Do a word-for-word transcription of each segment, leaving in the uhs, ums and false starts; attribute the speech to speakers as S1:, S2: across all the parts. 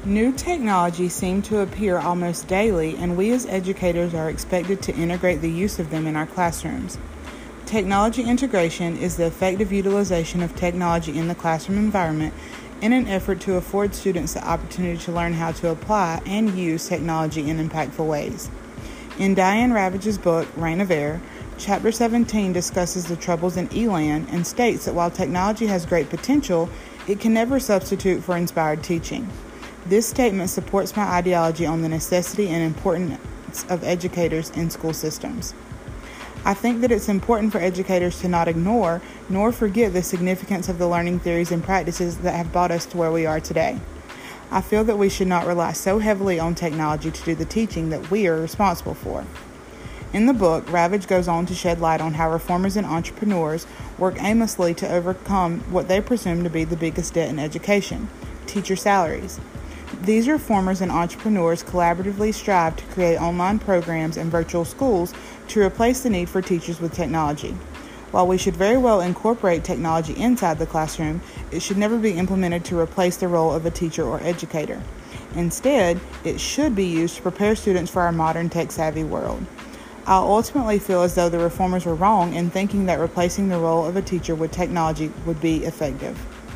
S1: New technologies seem to appear almost daily, and we as educators are expected to integrate the use of them in our classrooms. Technology integration is the effective utilization of technology in the classroom environment in an effort to afford students the opportunity to learn how to apply and use technology in impactful ways. In Diane Ravage's book, Reign of Air, Chapter seventeen discusses the troubles in E LAN and states that while technology has great potential, it can never substitute for inspired teaching. This statement supports my ideology on the necessity and importance of educators in school systems. I think that it's important for educators to not ignore nor forget the significance of the learning theories and practices that have brought us to where we are today. I feel that we should not rely so heavily on technology to do the teaching that we are responsible for. In the book, Ravage goes on to shed light on how reformers and entrepreneurs work aimlessly to overcome what they presume to be the biggest debt in education, teacher salaries. These reformers and entrepreneurs collaboratively strive to create online programs and virtual schools to replace the need for teachers with technology. While we should very well incorporate technology inside the classroom, it should never be implemented to replace the role of a teacher or educator. Instead, it should be used to prepare students for our modern tech-savvy world. I ultimately feel as though the reformers were wrong in thinking that replacing the role of a teacher with technology would be effective.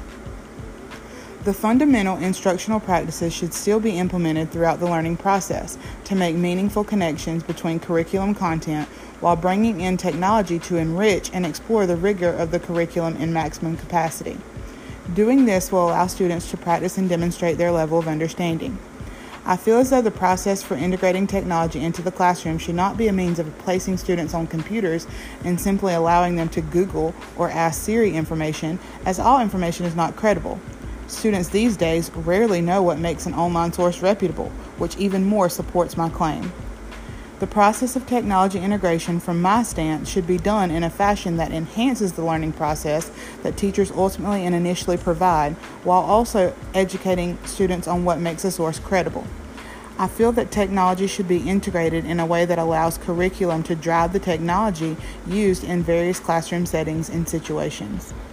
S1: The fundamental instructional practices should still be implemented throughout the learning process to make meaningful connections between curriculum content while bringing in technology to enrich and explore the rigor of the curriculum in maximum capacity. Doing this will allow students to practice and demonstrate their level of understanding. I feel as though the process for integrating technology into the classroom should not be a means of placing students on computers and simply allowing them to Google or ask Siri information, as all information is not credible. Students these days rarely know what makes an online source reputable, which even more supports my claim. The process of technology integration, from my stance, should be done in a fashion that enhances the learning process that teachers ultimately and initially provide, while also educating students on what makes a source credible. I feel that technology should be integrated in a way that allows curriculum to drive the technology used in various classroom settings and situations.